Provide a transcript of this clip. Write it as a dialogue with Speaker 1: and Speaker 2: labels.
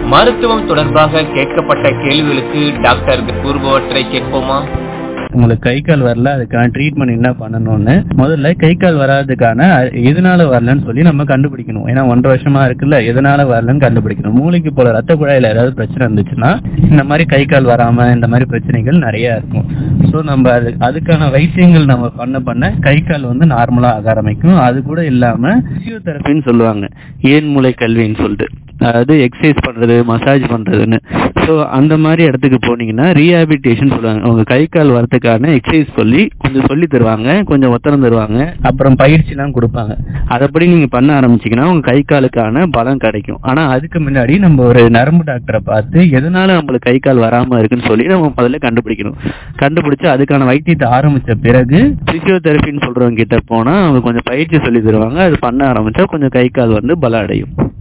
Speaker 1: மருத்துவம் தொடர்பாக கேட்கப்பட்ட கேள்விகளுக்கு டாக்டர் கூறுபவற்றை கேட்போமா?
Speaker 2: உங்களுக்கு கை கால் வரல, அதுக்கான ட்ரீட்மெண்ட் என்ன பண்ணணும்னு முதல்ல கை கால் வராதுக்கான எதனால வரலன்னு சொல்லி நம்ம கண்டுபிடிக்கணும். ஏன்னா 1.5 வருஷமா இருக்குல்ல, எதனால வரலன்னு கண்டுபிடிக்கணும். மூளைக்கு போல ரத்த குழாயில ஏதாவது பிரச்சனை இருந்துச்சுன்னா இந்த மாதிரி கை கால் வராம இந்த மாதிரி பிரச்சனைகள் நிறைய இருக்கும். ஸோ நம்ம அதுக்கான வைத்தியங்கள் நம்ம பண்ண கை கால் வந்து நார்மலா ஆக ஆரம்பிக்கும். அது கூட இல்லாம பிசியோதெரபின்னு சொல்லுவாங்க, ஏன் மூளை கல்வின்னு சொல்லிட்டு, அதாவது எக்ஸசைஸ் பண்றது, மசாஜ் பண்றதுன்னு. ஸோ அந்த மாதிரி இடத்துக்கு போனீங்கன்னா ரீஹாபிலிட்டேஷன் சொல்லுவாங்க. உங்க கை கால் வரதுக்கான எக்ஸசைஸ் கொஞ்சம் சொல்லி தருவாங்க, கொஞ்சம் ஒத்தரம் தருவாங்க, அப்புறம் பயிற்சி எல்லாம் கொடுப்பாங்க. அதைப்படி நீங்க பண்ண ஆரம்பிச்சீங்கன்னா உங்க கை காலுக்கான பலம் கிடைக்கும். ஆனா அதுக்கு முன்னாடி நம்ம ஒரு நரம்பு டாக்டரை பார்த்து எதனால நம்மளுக்கு கை கால் வராம இருக்குன்னு சொல்லி நம்ம முதல்ல கண்டுபிடிக்கணும். கண்டுபிடிச்சு அதுக்கான வைத்தியத்தை ஆரம்பிச்ச பிறகு பிசியோதெரபின்னு சொல்றவங்க கிட்ட போனா அவங்க கொஞ்சம் பயிற்சி சொல்லி தருவாங்க. அது பண்ண ஆரம்பிச்சா கொஞ்சம் கை கால் வந்து பலம் அடையும்.